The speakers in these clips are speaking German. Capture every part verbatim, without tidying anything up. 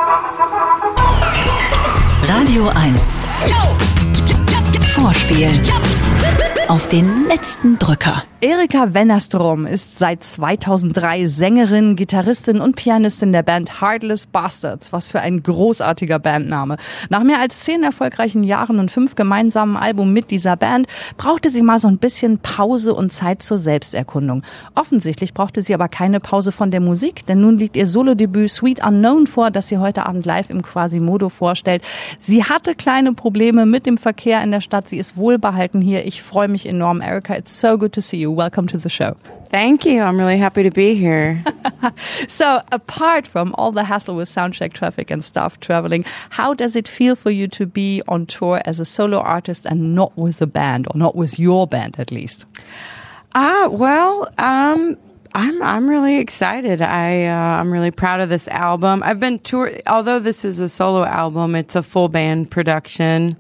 Radio eins. Vorspiel. Auf den letzten Drücker. Erika Wennerstrom ist seit zweitausenddrei Sängerin, Gitarristin und Pianistin der Band Heartless Bastards. Was für ein großartiger Bandname. Nach mehr als zehn erfolgreichen Jahren und fünf gemeinsamen Alben mit dieser Band brauchte sie mal so ein bisschen Pause und Zeit zur Selbsterkundung. Offensichtlich brauchte sie aber keine Pause von der Musik, denn nun liegt ihr Solodebüt Sweet Unknown vor, das sie heute Abend live im Quasimodo vorstellt. Sie hatte kleine Probleme mit dem Verkehr in der Stadt. Sie ist wohlbehalten hier. Ich freue mich enorm. Erika, it's so good to see you. Welcome to the show. Thank you. I'm really happy to be here. So, apart from all the hassle with soundcheck traffic and stuff traveling, how does it feel for you to be on tour as a solo artist and not with a band, or not with your band at least? Ah, uh, well, um, I'm I'm really excited. I uh, I'm really proud of this album. I've been tour. Although this is a solo album, it's a full band production.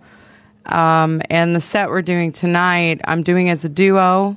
Um, and the set we're doing tonight, I'm doing as a duo.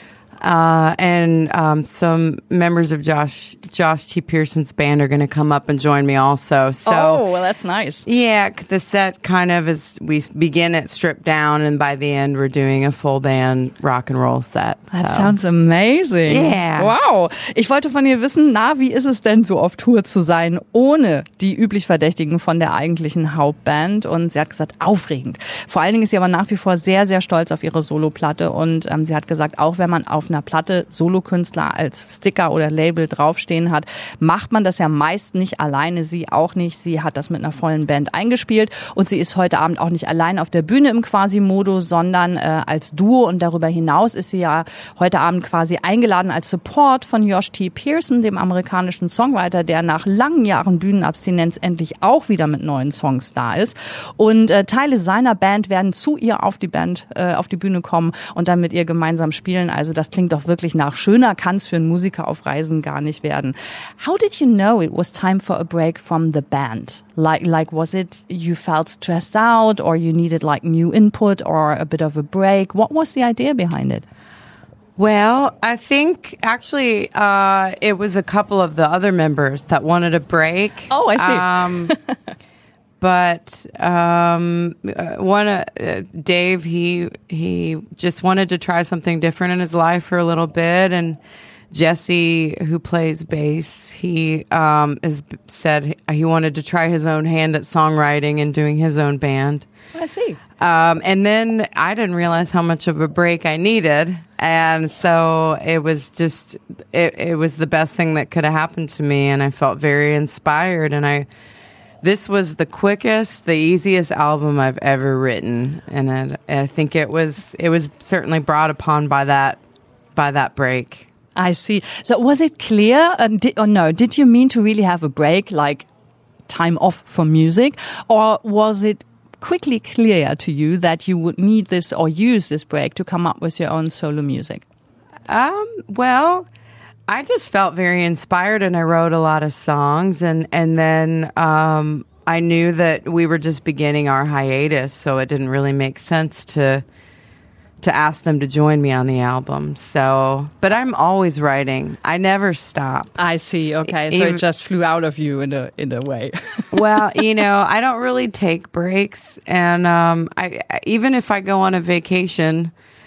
Uh, and um, some members of Josh Josh T. Pearson's band are going to come up and join me also. So, oh, well, that's nice. Yeah, the set kind of is, we begin at stripped down, and by the end we're doing a full band rock and roll set. That so. sounds amazing. Yeah. Wow. Ich wollte von ihr wissen, na, wie ist es denn so auf Tour zu sein, ohne die üblich Verdächtigen von der eigentlichen Hauptband? Und sie hat gesagt, aufregend. Vor allen Dingen ist sie aber nach wie vor sehr, sehr stolz auf ihre Soloplatte. Und ähm, sie hat gesagt, auch wenn man auf einer Platte Solokünstler als Sticker oder Label draufstehen hat, macht man das ja meist nicht alleine, sie auch nicht. Sie hat das mit einer vollen Band eingespielt und sie ist heute Abend auch nicht allein auf der Bühne im Quasimodo, sondern äh, als Duo, und darüber hinaus ist sie ja heute Abend quasi eingeladen als Support von Josh T. Pearson, dem amerikanischen Songwriter, der nach langen Jahren Bühnenabstinenz endlich auch wieder mit neuen Songs da ist. Und äh, Teile seiner Band werden zu ihr auf die Band, äh, auf die Bühne kommen und dann mit ihr gemeinsam spielen. Also das klingt doch wirklich nach. Schöner kann es für einen Musiker auf Reisen gar nicht werden. How did you know it was time for a break from the band? Like, like was it you felt stressed out, or you needed like new input or a bit of a break? What was the idea behind it? Well, I think actually uh, it was a couple of the other members that wanted a break. Oh, I see. Um, But um, one, uh, Dave, he he just wanted to try something different in his life for a little bit, and Jesse, who plays bass, he um, has said he wanted to try his own hand at songwriting and doing his own band. I see. Um, and then I didn't realize how much of a break I needed, and so it was just it, it was the best thing that could have happened to me, and I felt very inspired, and I. This was the quickest, the easiest album I've ever written, and I, I think it was it was certainly brought upon by that by that break. I see. So was it clear, uh, did, or no? Did you mean to really have a break, like time off from music, or was it quickly clear to you that you would need this or use this break to come up with your own solo music? Um. Well. I just felt very inspired, and I wrote a lot of songs, and, and then um, I knew that we were just beginning our hiatus, so it didn't really make sense to to ask them to join me on the album. So, but I'm always writing. I never stop. I see. Okay, so Even, it just flew out of you in a in a way. Well, you know, I don't really take breaks, and um, I even if I go on a vacation,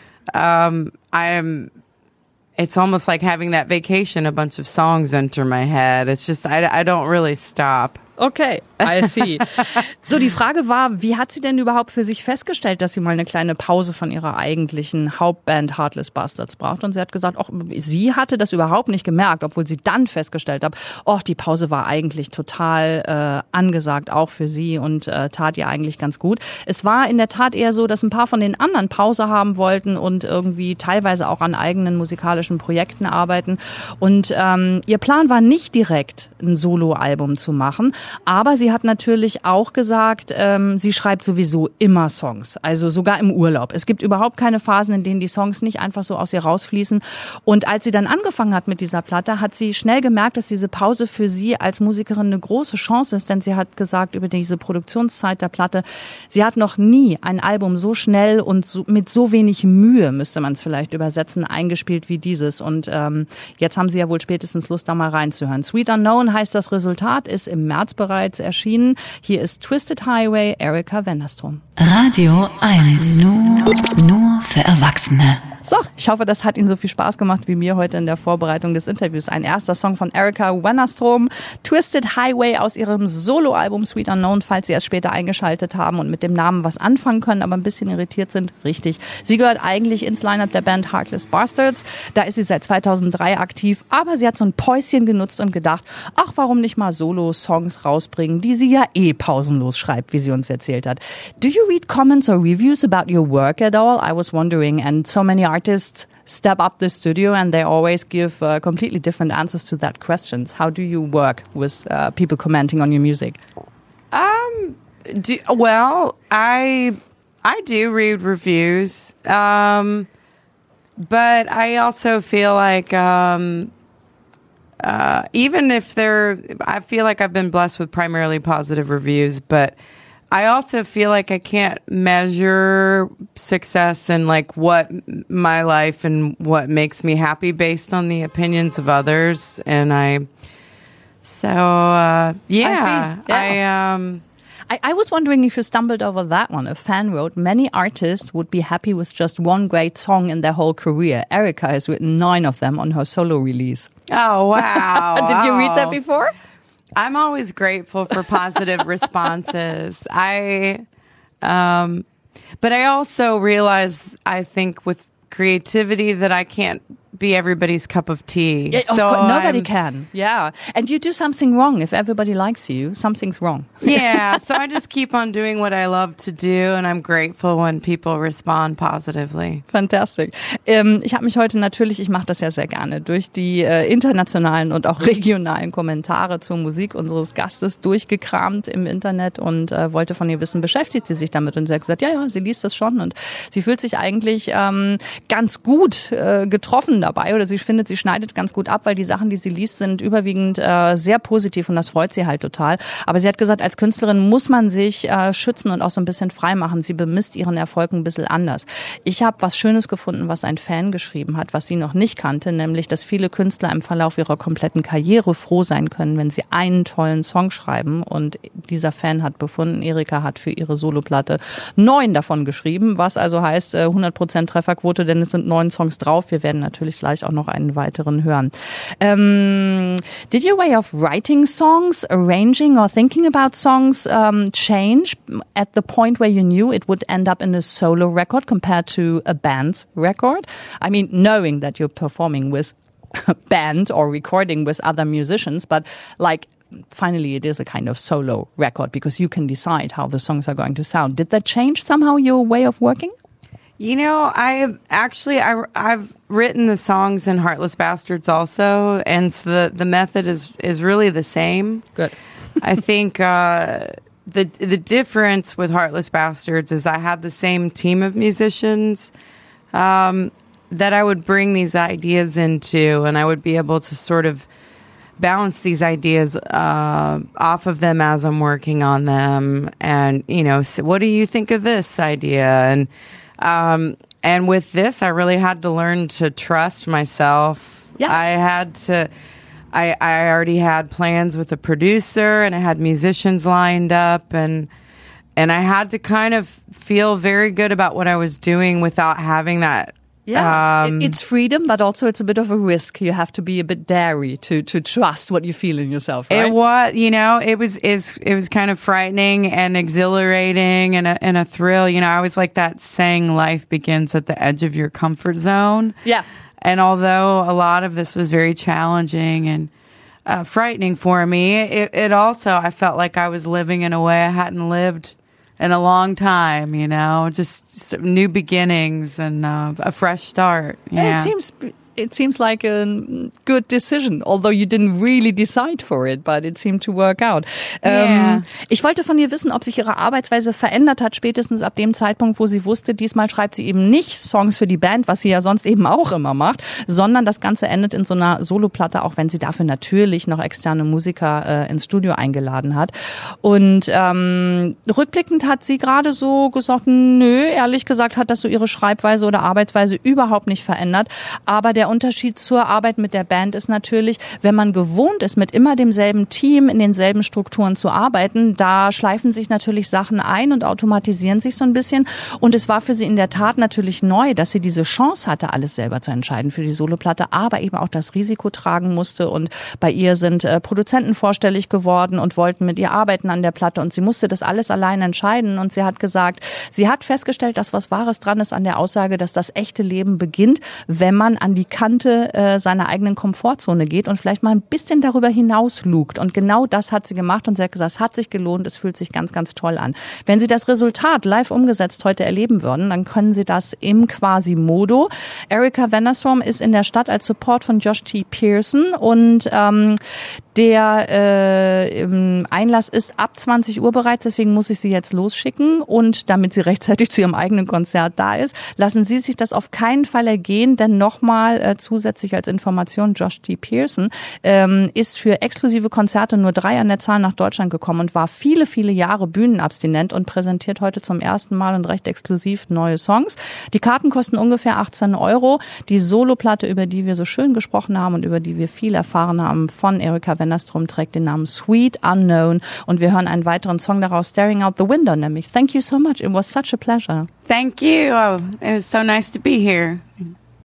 um, I am. It's almost like having that vacation, a bunch of songs enter my head. It's just, I, I don't really stop. Okay, I see. So, die Frage war, wie hat sie denn überhaupt für sich festgestellt, dass sie mal eine kleine Pause von ihrer eigentlichen Hauptband Heartless Bastards braucht? Und sie hat gesagt, auch sie hatte das überhaupt nicht gemerkt, obwohl sie dann festgestellt hat, oh, die Pause war eigentlich total äh, angesagt, auch für sie, und äh, tat ihr eigentlich ganz gut. Es war in der Tat eher so, dass ein paar von den anderen Pause haben wollten und irgendwie teilweise auch an eigenen musikalischen Projekten arbeiten. Und ähm, ihr Plan war nicht direkt ein Soloalbum zu machen, aber sie hat natürlich auch gesagt, ähm, sie schreibt sowieso immer Songs, also sogar im Urlaub. Es gibt überhaupt keine Phasen, in denen die Songs nicht einfach so aus ihr rausfließen. Und als sie dann angefangen hat mit dieser Platte, hat sie schnell gemerkt, dass diese Pause für sie als Musikerin eine große Chance ist, denn sie hat gesagt über diese Produktionszeit der Platte, sie hat noch nie ein Album so schnell und so, mit so wenig Mühe, müsste man es vielleicht übersetzen, eingespielt wie dieses. Und ähm, jetzt haben sie ja wohl spätestens Lust, da mal reinzuhören. Sweet Unknown heißt das Resultat, ist im März März bereits erschienen. Hier ist Twisted Highway, Erika Wennerstrom. Radio eins. Nur, nur für Erwachsene. So, ich hoffe, das hat Ihnen so viel Spaß gemacht wie mir heute in der Vorbereitung des Interviews. Ein erster Song von Erika Wennerstrom, Twisted Highway aus ihrem Soloalbum Sweet Unknown, falls Sie erst später eingeschaltet haben und mit dem Namen was anfangen können, aber ein bisschen irritiert sind. Richtig. Sie gehört eigentlich ins Line-Up der Band Heartless Bastards. Da ist sie seit zweitausenddrei aktiv, aber sie hat so ein Päuschen genutzt und gedacht, ach, warum nicht mal Solo-Songs rausbringen, die sie ja eh pausenlos schreibt, wie sie uns erzählt hat. Do you read comments or reviews about your work at all? I was wondering, and so many artists step up the studio and they always give uh, completely different answers to that questions. How do you work with uh, people commenting on your music? Um, do, well, I I do read reviews, um, but I also feel like um, uh, even if they're, I feel like I've been blessed with primarily positive reviews, but I also feel like I can't measure success and like what my life and what makes me happy based on the opinions of others. And I, so, uh, yeah, I see. Yeah. I, um, I, I was wondering if you stumbled over that one. A fan wrote, many artists would be happy with just one great song in their whole career. Erika has written nine of them on her solo release. Oh, wow. Did you read that Oh. before? I'm always grateful for positive responses. I, um, but I also realize, I think with creativity that I can't be everybody's cup of tea. Yeah, of so course, nobody I'm- can. Yeah. And you do something wrong. If everybody likes you, something's wrong. Yeah, so I just keep on doing what I love to do, and I'm grateful when people respond positively. Fantastic. Ähm, ich habe mich heute natürlich, ich mache das ja sehr gerne, durch die äh, internationalen und auch regionalen Kommentare zur Musik unseres Gastes durchgekramt im Internet und äh, wollte von ihr wissen, beschäftigt sie sich damit? Und sie hat gesagt, ja, ja, sie liest das schon und sie fühlt sich eigentlich ähm, ganz gut äh, getroffen dabei oder sie findet, sie schneidet ganz gut ab, weil die Sachen, die sie liest, sind überwiegend äh, sehr positiv und das freut sie halt total. Aber sie hat gesagt, als Künstlerin muss man sich äh, schützen und auch so ein bisschen frei machen. Sie bemisst ihren Erfolg ein bisschen anders. Ich habe was Schönes gefunden, was ein Fan geschrieben hat, was sie noch nicht kannte, nämlich, dass viele Künstler im Verlauf ihrer kompletten Karriere froh sein können, wenn sie einen tollen Song schreiben. Und dieser Fan hat befunden, Erika hat für ihre Soloplatte neun davon geschrieben, was also heißt äh, hundert Prozent Trefferquote, denn es sind neun Songs drauf. Wir werden natürlich gleich auch noch einen weiteren hören. Um, did your way of writing songs, arranging or thinking about songs um, change at the point where you knew it would end up in a solo record compared to a band's record? I mean, knowing that you're performing with a band or recording with other musicians, but like finally it is a kind of solo record because you can decide how the songs are going to sound. Did that change somehow your way of working? You know, I actually I, I've written the songs in Heartless Bastards also, and so the the method is is really the same. Good. I think uh, the the difference with Heartless Bastards is I had the same team of musicians um, that I would bring these ideas into, and I would be able to sort of bounce these ideas uh, off of them as I'm working on them, and you know, so what do you think of this idea? And Um, and with this, I really had to learn to trust myself. Yeah. I had to, I, I already had plans with a producer and I had musicians lined up and, and I had to kind of feel very good about what I was doing without having that. Yeah, Um, it, it's freedom, but also it's a bit of a risk. You have to be a bit daring to to trust what you feel in yourself, right? It was, you know, it was is it was kind of frightening and exhilarating and a, and a thrill. You know, I always like that saying, "Life begins at the edge of your comfort zone." Yeah. And although a lot of this was very challenging and uh, frightening for me, it, it also I felt like I was living in a way I hadn't lived in a long time, you know, just, just new beginnings and uh, a fresh start. Yeah. And it seems it seems like a good decision, although you didn't really decide for it, but it seemed to work out. Yeah. Ähm, ich wollte von ihr wissen, ob sich ihre Arbeitsweise verändert hat, spätestens ab dem Zeitpunkt, wo sie wusste, diesmal schreibt sie eben nicht Songs für die Band, was sie ja sonst eben auch immer macht, sondern das Ganze endet in so einer Soloplatte, auch wenn sie dafür natürlich noch externe Musiker äh, ins Studio eingeladen hat. Und ähm, rückblickend hat sie gerade so gesagt, nö, ehrlich gesagt hat das so ihre Schreibweise oder Arbeitsweise überhaupt nicht verändert, aber der der Unterschied zur Arbeit mit der Band ist natürlich, wenn man gewohnt ist, mit immer demselben Team in denselben Strukturen zu arbeiten, da schleifen sich natürlich Sachen ein und automatisieren sich so ein bisschen. Und es war für sie in der Tat natürlich neu, dass sie diese Chance hatte, alles selber zu entscheiden für die Soloplatte, aber eben auch das Risiko tragen musste. Und bei ihr sind äh, Produzenten vorstellig geworden und wollten mit ihr arbeiten an der Platte. Und sie musste das alles allein entscheiden. Und sie hat gesagt, sie hat festgestellt, dass was Wahres dran ist an der Aussage, dass das echte Leben beginnt, wenn man an die Kante äh, seiner eigenen Komfortzone geht und vielleicht mal ein bisschen darüber hinaus lugt. Und genau das hat sie gemacht. Und sie hat gesagt, es hat sich gelohnt, es fühlt sich ganz, ganz toll an. Wenn Sie das Resultat live umgesetzt heute erleben würden, dann können Sie das im Quasimodo. Erica Vanderstrom ist in der Stadt als Support von Josh T. Pearson und ähm, der äh, Einlass ist ab zwanzig Uhr bereits, deswegen muss ich sie jetzt losschicken. Und damit sie rechtzeitig zu ihrem eigenen Konzert da ist, lassen Sie sich das auf keinen Fall ergehen, denn nochmal äh, zusätzlich als Information, Josh T. Pearson ähm, ist für exklusive Konzerte nur drei an der Zahl nach Deutschland gekommen und war viele, viele Jahre bühnenabstinent und präsentiert heute zum ersten Mal und recht exklusiv neue Songs. Die Karten kosten ungefähr achtzehn Euro. Die Soloplatte, über die wir so schön gesprochen haben und über die wir viel erfahren haben von Erica Vanderstrom, trägt den Namen Sweet Unknown. Und wir hören einen weiteren Song daraus, Staring Out the Window, nämlich. Thank you so much. It was such a pleasure. Thank you. Oh, it was so nice to be here.